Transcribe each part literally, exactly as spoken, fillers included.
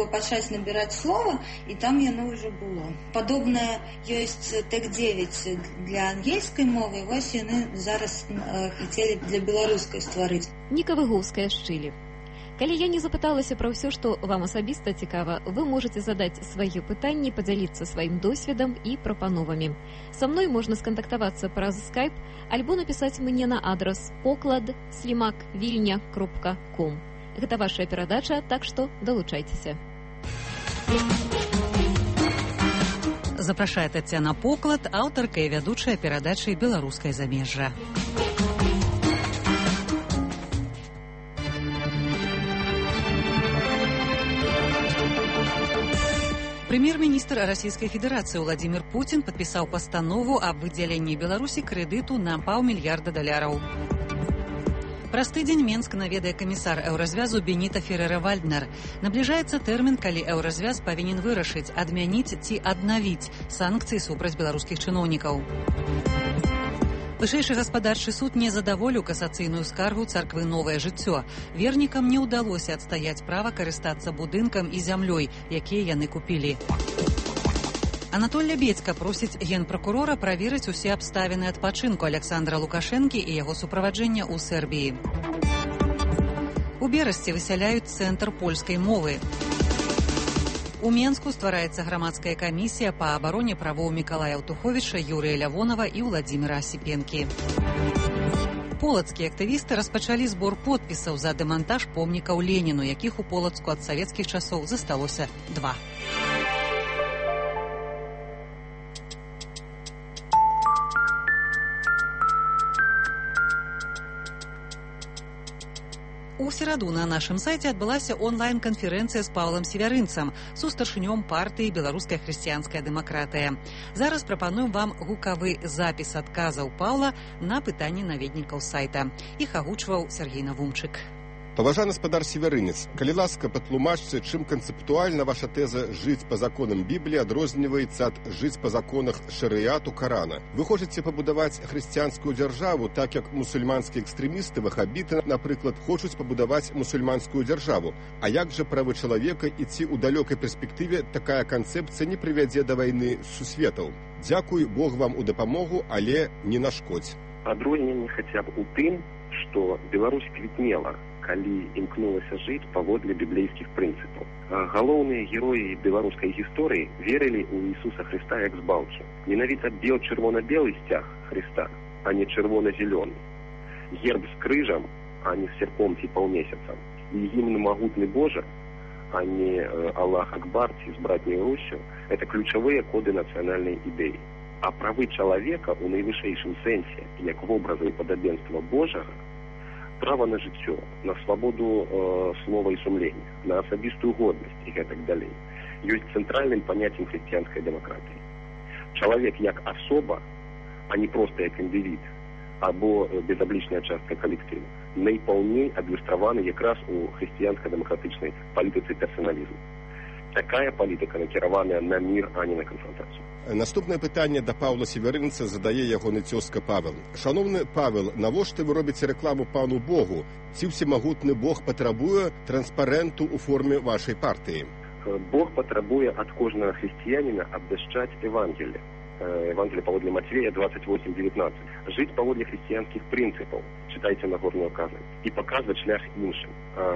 дастаткова пачаць набіраць слова, і там яно ўжо было. Падобнае ёсць тэк дзевяць для ангельскай мовы, вось яны зараз э, хацелі для беларускай стварыць. Ніка Выгоўская з Чылі. Калі я не запыталася пра ўсё, што вам асабіста цікава, вы можаце задаць свае пытанні, падзяліцца сваім досведам і прапановамі. Са мной можна скантактавацца праз скайп альбо напісаць мне на адрас поклад слімак вільня кропка ком. Гэта вашая перадача, так што далучайцеся. Запрашае Таццяна Поклад, аўтарка і вядучая перадачы «Беларускае замежжа». Прэм'ер-міністр Расійскай Федэрацыі Владзімір Пуцін падпісаў пастанову аб выдзяленні Беларусі крэдыту на паўмільярда даляраў. Праз тыдзень Менск наведае камісар еўразвязу Беніта Ферера-Вальднер. Набліжаецца тэрмін, калі еўразвяз павінен вырашыць, адмяніць ці аднавіць санкцыі супраць беларускіх чыноўнікаў. Вышэйшы гаспадарчы суд не задаволіў касацыйную скаргу царквы «Новае жыццё». Вернікам не ўдалося адстаяць права карыстацца будынкам і зямлёй, якія яны купілі. Анатоль Лябедзька просіць генпракурора праверыць усе абставіны адпачынку Аляксандра Лукашэнкі і яго суправаджэння ў Сербіі. У Берасці высяляюць цэнтр польскай мовы. У Менску ствараецца грамадская камісія па абароне правоў Мікалая Аўтуховіча, Юрыя Лявонава і Ўладзіміра Асіпенкі. Полацкія актывісты распачалі збор подпісаў за дэмантаж помнікаў Леніну, якіх у Полацку ад савецкіх часоў засталося два. У сераду на нашым сайце адбылася онлайн-канферэнцыя з Паўлам Севярынцам, сустаршынём партыі «Беларуская хрысціянская дэмакратыя». Зараз прапануем вам гукавы запіс адказаў Паўла на пытанні наведнікаў сайта. Іх агучваў Сергей Навумчык. Паважаны спадар Севярынец, калі ласка, патлумачце, чым канцэптуальна ваша тэза «жыць па законам Бібліі» адрозніваецца ад «жыць па законах шарыяту Карана». Вы хочаце пабудаваць хрысціянскую дзяржаву, так як мусульманскія экстрэмісты, вахабіты, напрыклад, хочуць пабудаваць мусульманскую дзяржаву. А як жа правы чалавека, і ці ў далёкай перспектыве такая канцэпцыя не прывядзе да вайны сусветаў? Дзякуй, Бог вам у дапамогу, але не нашкодзь. Адрозненне хаця б у тым, што Беларусь квітнела, калі імкнулася жыць паводле біблейскіх прынцыпаў. Галоўныя героі беларускай гісторыі верылі ў Ісуса Хрыста як збаўцу. Менавіта бел-чырвона-белы сцяг Хрыста, а не чырвона-зелёны. Герб з крыжам, а не з серпом ці паўмесяцам. І гімн «Магутны Божа», а не «Аллах Акбар» ці з братняй Руссю – это ключавыя коды нацыянальнай ідэі. А правы чалавека ў найвышэйшым сэнсе, як вобраза і падабенства Божага, права на жыццё, на свабоду э, слова і сумлення, на асабістую годнасць і гэтак далей, ёсць цэнтральным паняццем хрысціянскай дэмакратыі. Чалавек як асоба, а не проста як індывід, або безаблічная частка калектыву, найпаўней адлюстраваны якраз у хрысціянска-дэмакратычнай палітыцы персаналізму. Такая палітыка накіраваная на мір, а не на канфронтацыю. Наступнае пытанне да Паўла Севярынца задае ягоны цёзка Павел. Шановны Павел, навошта вы робіце рэкламу пану Богу? Ці ўсемагутны Бог патрабуе транспарэнту ў форме вашай партыі? Бог патрабуе ад кожнага хрысціяніна абвяшчаць Евангелие. Евангелие паводле Матвея двадцать восемь девятнадцать. Жыць паводле хрысціянскіх прынцыпаў, чытайце Нагорную казань, і паказваць шлях іншым.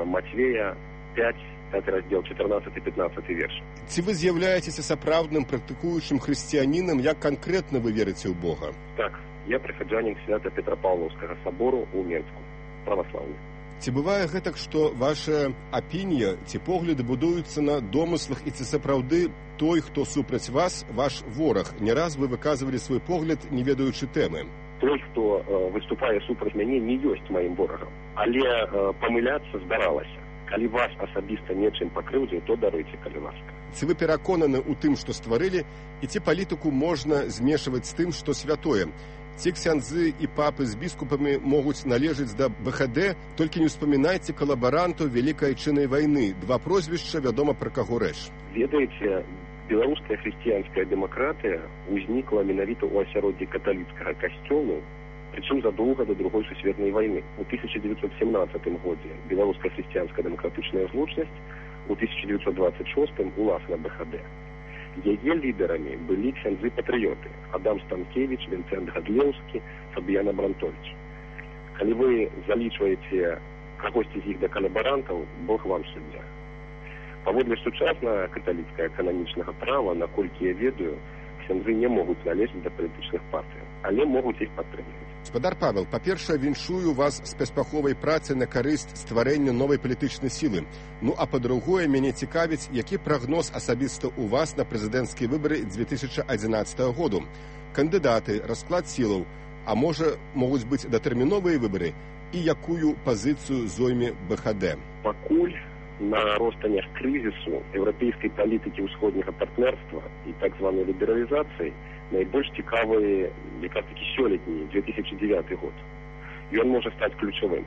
Матвея пять, пятый раздел, четырнадцатый пятнадцатый верш. Ці вы з'яўляецеся сапраўдным практыкуючым хрысціянінам, як канкрэтна вы верыце ў Бога? Так, я прыхаджанін Свята-Петропаўлаўскага сабору ў Менску, праваслаўны. Ці бывае гэтак, што ваша апінія ці погляды будуюцца на домыслах, і ці сапраўды той, хто супраць вас, ваш вораг? Не раз вы выказвалі свой погляд, не ведаючы тэмы. Той, хто э, выступае супраць мяне, не ёсць маім ворагам, але э, памыляцца здаралася. Калі вас асабіста нечым пакрыўдзіў, то даруйце, калі ласка. Ці вы пераконаны ў тым, што стварылі, і ці палітыку можна змешваць з тым, што святое? Ці ксяндзы і папы з біскупамі могуць належыць да бэ ха дэ, толькі не ўспамінайце калабарантаў Вялікай Айчыннай вайны. Два прозвішча, вядома, пра каго рэч. Ведаеце, беларуская хрысціянская дэмакратыя ўзнікла менавіта ў асяроддзі каталіцкага касцёлу, причем задолго до другой сусветной войны. У тысяча девятьсот семнадцатым годзе беларуская хрысціянская дэмакратычная злучнасць у тысяча девятьсот двадцать шостым уласна БХД. Яе лідарамі былі ксяндзы-патрыёты Адам Станкевич, Вінцэнт Гадлеўскі, Фабіян Абрантович. Калі вы залічваеце кагосьці з іх да калабарантаў, Бог вам суддзя. Паводле сучаснага каталіцкага кананічнага права, наколькі я ведаю, ксяндзы не могуць належаць да палітычных партый, але могуць іх падтрымліваць. Гаспадар Павел, па-першае, віншую вас з паспяховай працы на карысць стварэння новай палітычнай сілы. Ну, а па-другое, мяне цікавіць, які прагноз асабіста ў вас на прэзідэнцкія выбары дзве тысячы адзінаццатага году. Кандыдаты, расклад сілаў, а можа, могуць быць датэрміновыя выбары, і якую пазіцыю зойме БХД? Пакуль на ростанях крызісу еўрапейскай палітыкі ўсходняга партнерства і так званай лібералізацыі найбольш цікавы якраз такі сёлетні дзве тысячы дзевяты год. Ён можа стаць ключавым.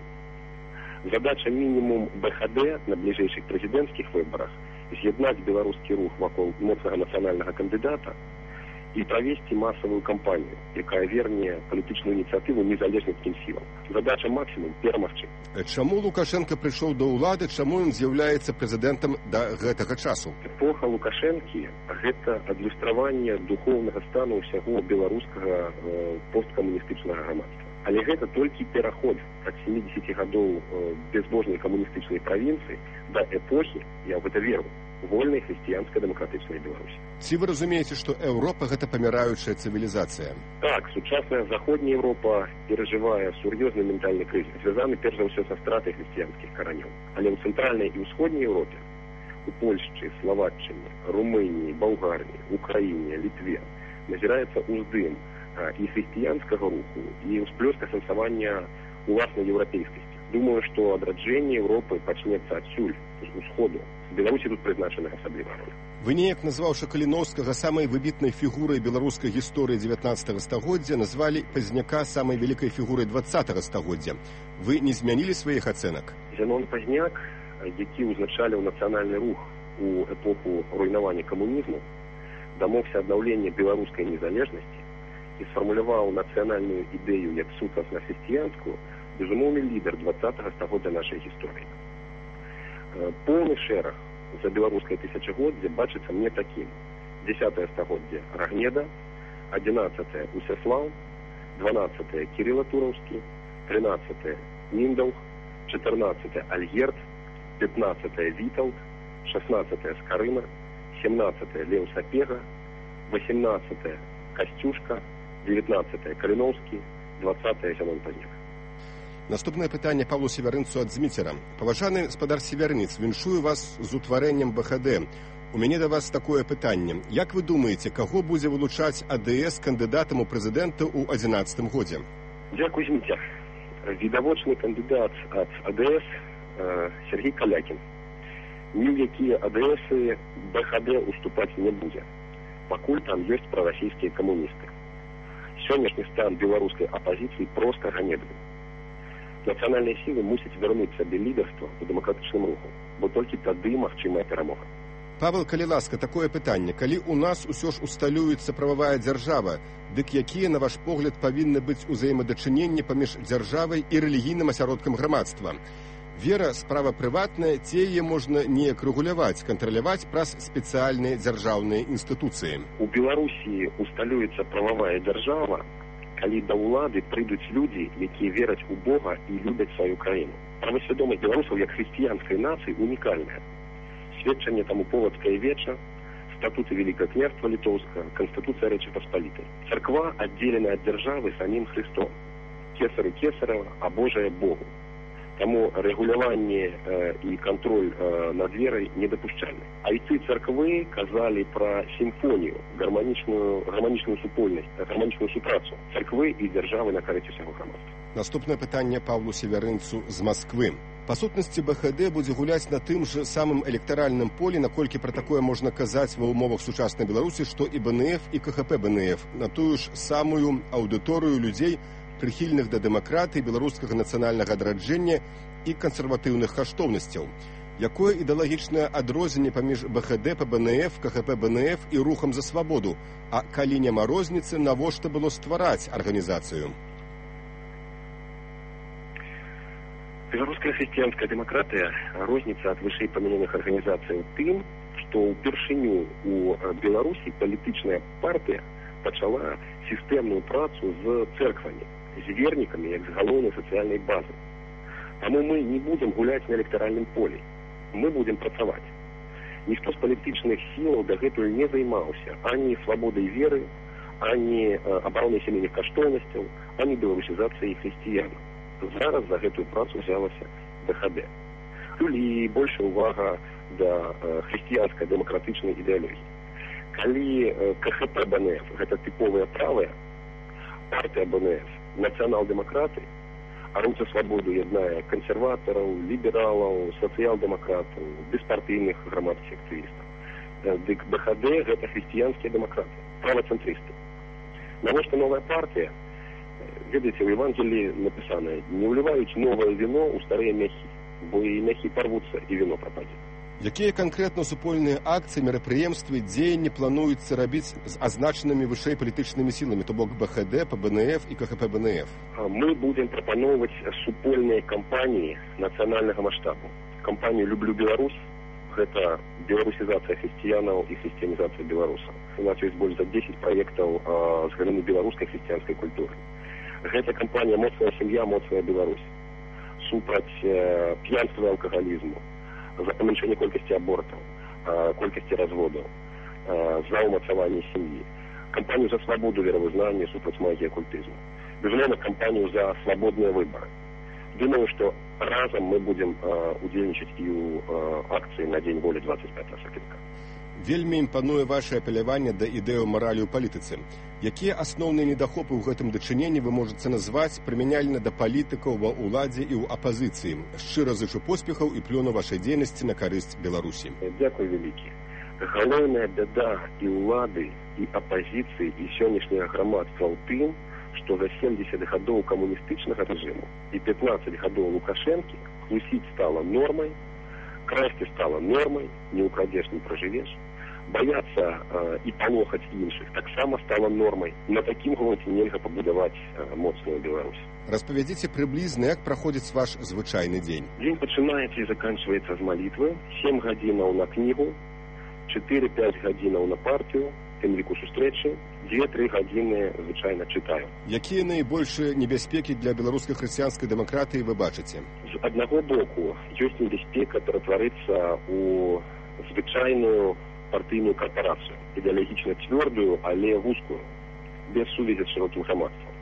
Задача мінімум БХД на бліжэйшых прэзідэнцкіх выбарах з'яднаць беларускі рух вакол моцнага нацыянальнага кандыдата і правесці масавую кампанію, якая верне палітычную ініцыятыву незалежніцкім сілам. Задача максімум перамагчы. Чаму Лукашенко прыйшоў да ўлады, чаму ён з'яўляецца прэзідэнтам да гэтага часу? Эпоха Лукашэнкі – гэта адлюстраванне духоўнага стану ўсяго беларускага э, посткамуністычнага грамадства. Але гэта толькі пераход ад сямідзесяці гадоў э, безбожнай камуністычнай правінцыі да эпохі, я ў гэта веру, вольнай хрысціянскай дэмакратычнай Беларусі. Ці вы разумееце, што Еўропа гэта паміраючая цывілізацыя? Так, сучасная заходняя Еўропа перажывае сур'ёзны ментальны крызіс, звязаны перш за ўсё са стратай хрысціянскіх каранёў. Але ў цэнтральнай і ўсходняй Еўропе, у Польшчы, Славаччыне, Румыніі, Балгарыі, Украіне, Літве назіраецца ўздым і хрысціянскага руху, і ўсплёск асэнсавання уласнай еўрапейскасці. Думаю, што адраджэнне Еўропы пачнецца адсюль, з усходу. Беларусі тут прызначана асаблівая роля. Вы неяк, назваўшы Каліноўскага самай выбітнай фігурай беларускай гісторыі дзевятнаццатага стагоддзя, назвалі Пазняка самай вялікай фігурай дваццатага стагоддзя. Вы не змянілі сваіх ацэнак? Зянон Пазняк, які ўзначаліў нацыянальны рух у эпоху руйнавання камунізму, дамогся аднаўлення беларускай незалежнасці і сфармуляваў нацыянальную ідэю як сутнасна хрысціянскую, безумоўны лідар дваццатага стагоддзя нашай гісторыі. Поўны шэраг за беларускае тысячагоддзе бачыцца мне такім. дзесятае стагоддзе Рагнеда, адзінаццатае Усяслаў, дванаццатае Кірыла Тураўскі, трынаццатае Міндаўг, чатырнаццатае Альгерд, пятнаццатае Вітаўт, шаснаццатае Скарына, семнаццатае Леў Сапега, васемнаццатае Касцюшка, дзевятнаццатае Каліноўскі, дваццатае Зянон Пазняк. Наступнае пытанне Павлу Севярынцу ад Зміцера. Паважаны гаспадар Севярынец, віншую вас з утварэннем БХД. У мяне да вас такое пытанне. Як вы думаеце, каго будзе вылучаць АДС кандыдатам у прэзідэнты ў адзінаццатым годзе? Дзякуй, Зміцер. Відавочны кандыдат ад АДС э, Сергей Калякін. Ні ў якія АДСы БХД уступаць не будзе, пакуль там ёсць прарасійскія камуністы. Сённяшні стан беларускай апазіцыі проста ганебны. Нацыянальныя сілы мусяць вярнуць сабе лідарства ў дэмакратычным руху, бо толькі тады магчымая перамога. Павел, калі ласка, такое пытанне. Калі ў нас усё ж усталюецца прававая дзяржава, дык якія, на ваш погляд, павінны быць узаемадачыненні паміж дзяржавай і рэлігійным асяродкам грамадства? Вера – справа прыватная, ці яе можна неяк рэгуляваць, кантраляваць праз спецыяльныя дзяржаўныя інстытуцыі? У Беларусі усталюецца прававая дзяржава, калі да ўлады прыйдуць людзі, якія вераць у Бога і любяць сваю краіну. Правасвядомасць беларусаў як хрысціянскай нацыі унікальная. Сведчанне таму полацкае веча, статуты Великае княства Літоўска, Канстытуцыя Рэчы Паспалітай. Царква аддзелена ад дзяржавы самім Христом. Кесару кесарева, а Божае Богу. Таму рэгуляванне э, і кантроль э, над верай недапушчальны. Айцы царквы казалі пра сімфонію, гарманічную, гарманічную супольнасць, гарманічную супрацу царквы і дзяржавы на карыць усяго грамадства. Наступнае пытанне Павлу Севярынцу з Масквы. Па сутнасці БХД будзе гуляць на тым жа самым электаральным полі, наколькі пра такое можна казаць ва ўмовах сучаснай Беларусі, што і БНФ, і КХП БНФ, на тую ж самую аўдыторыю людзей, прыхільных да дэмакратыі, беларускага нацыянальнага адраджэння і кансерватыўных каштоўнасцяў. Якое ідэалагічнае адрозненне паміж БХД па БНФ, КХП БНФ і рухам за свабоду? А калі няма розніцы, навошта было ствараць арганізацыю? Беларуская хрысціянская дэмакратыя розніцца ад вышэйпамянёных арганізацый тым, што ўпершыню у Беларусі палітычная партыя пачала сістэмную працу з цэрквамі, з вернікамі, як з галоўнай сацыяльнай базы. Таму мы не будзем гуляць на электаральным полі. Мы будзем працаваць. Ніхто з палітычных сілаў дагэтуль не займаўся ані свабодай веры, ані абаронай сямейных каштоўнасцяў, ані беларусізацыяй хрысціян. Зараз за гэтую працу взялася бэ ха дэ. І большая увага да хрысціянскай дэмакратычнай ідэалогіі. Калі ка ха пэ бэ эн эф гэта тыповая правая партыя бэ эн эф, нацыянал-дэмакраты, а рух за свабоду яднае кансерватараў, лібералаў, сацыял-дэмакратаў, беспартыйных грамадскіх актывістаў. Дык бэ ха дэ гэта хрысціянскія дэмакраты, правацэнтрысты. Навошта новая партыя? Ведаеце, у Евангелии написано: не уливають новое вино у старые мяхи, бо и мяхи порвутся, и вино пропадет. Якія канкрэтна супольныя акцыі, мерапрыемствы, дзеянні плануецца рабіць з азначанымі вышэй палітычнымі сіламі, то бок бэ ха дэ, пэ бэ эн эф і ка ха пэ бэ эн эф? Мы будем прапаноўваць супольныя кампаніі нацыянальнага маштабу. Кампанію «Люблю Беларусь» – гэта беларусізацыя хрысціянаў і хрысціянізацыя беларусаў. У нас ёсць больш за дзесяць праектаў з галіны беларускай хрысціянскай культуры. Гэта кампанія «Моцная сям'я, моцная Беларусь», супраць э, п'янства і алкагалізму, за памяншэнне колькасці абортаў, э, колькасці разводаў, э, за ўмацаванне сям'і, кампанію за свабоду веравызнання, супраць магіі акультызму, безумоўна, кампанію за свабодныя выбары. Думаю, што разам мы будзем э, удзельнічаць і ў э, акцыі на Дзень волі двадцать пятого сакавіка. Вельмі імпануе ваше апеляванне да ідэю маралі ў палітыцы. Якія асноўныя недахопы ў гэтым дачыненні вы можаце назваць прымяняльна да палітыкаў ва ўладзе і ў апазіцыі? Шчыра зычу поспехаў і плёну вашай дзейнасці на карысць Беларусі. Дзякуй вялікі. Галоўная бяда і ўлады, і апазіцыі, і сённяшняга грамадства ў тым, што за семьдесят гадоў камуністычнага рэжыму і пятнадцать гадоў Лукашэнкі хлусіць стала нормай, красці стала нормай, не украдзеш, не пражывеш. Баяцца э, і палохаць іншых таксама стала нормай. На такім грунце нельга пабудаваць э, моцную Беларусь. Распавядзіце прыблізна, як праходзіць ваш звычайны дзень. Дзень пачынаецца і заканчваецца з малітвы. сем гадзінаў на кнігу, чатыры-пяць гадзінаў на партыю, тым ліку сустрэчы, дзве-тры гадзіны звычайна чытаю. Якія найбольшыя небяспекі для беларускай хрысціянскай дэмакратыі вы бачыце? З аднаго боку, ёсць небяспека ператварыцца ў звычайную партыйную карпорацыю, ідэалагічна цвёрдую, але вузкую, без сувязі з шырокім грамадствам.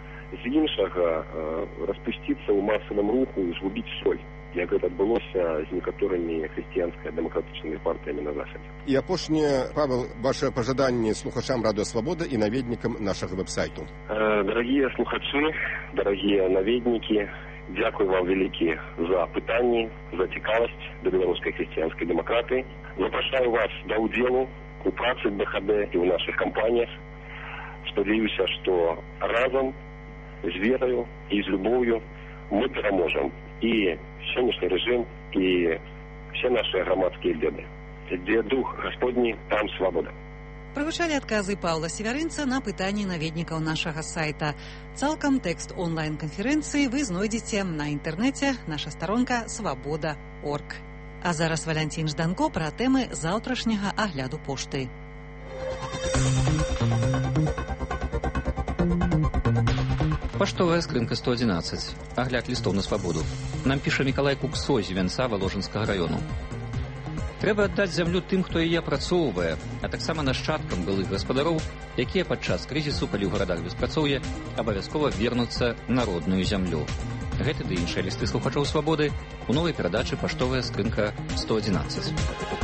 З іншага, распусціцца ў масавым руху і згубіць соль, як гэта адбылося з некаторымі хрысціянска-дэмакратычнымі партыямі на захадзе. І апошняе, Павел, ваше пажаданне слухачам Радыё Свабода і наведнікам нашага вэб-сайту. Дарагія слухачы, дарагія наведнікі, дзякуй вам вялікі за пытанні, за цікавасць да беларускай хрысціянскай дэмакратыі. Запрашаю вас да ўдзелу у працы бэ ха дэ і ў нашых кампаніях. Спадзяюся, што разам з вераю і з любоўю мы пераможам і сённяшні рэжым, і все наши грамадскія беды. Дзе дух Господні, там свабода. Прагучалі адказы Паўла Севярынца на пытанні наведнікаў нашага сайта. Цалкам тэкст онлайн-канферэнцыі вы знойдзеце на інтэрнэце, наша старонка свабода точка орг. А зараз Валянцін Жданко пра тэмы заўтрашняга агляду пошты. Паштовая скрынка сто одиннадцать. Агляд лістоў на свабоду. Нам піша Мікалай Куксо з Вянца Валожынскага раёну. Трэба аддаць зямлю тым, хто яе апрацоўвае, а таксама нашчадкам былых гаспадароў, якія падчас крызісу, калі ў гарадах беспрацоўе, абавязкова вернуцца на родную зямлю. Гэты ды іншыя лісты слухачоў свабоды у новай перадачы «Паштовая скрынка сто одиннадцать».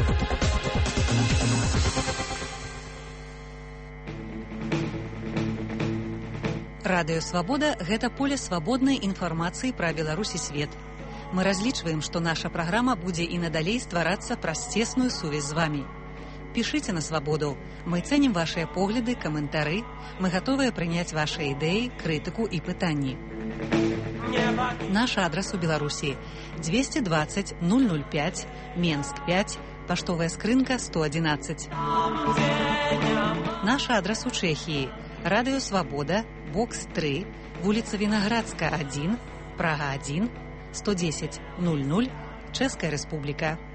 Радыё Свабода – гэта поле свабоднай інфармацыі пра Беларусь і свет. Мы разлічваем, што наша праграма будзе і надалей стварацца праз цесную сувязь з вамі. Пішыце на свабоду. Мы цэнім вашыя погляды, каментары. Мы гатовыя прыняць вашыя ідэі, крытыку і пытанні. Наш адрас у Беларусі двести двадцать ноль ноль пять, Менск пять, паштовая скрынка сто одиннадцать. Наш адрас у Чэхіі Радыё Свабода, бокс три, вуліца Вінаградская один, Прага один, сто десять ноль ноль, Чэшская Рэспублика.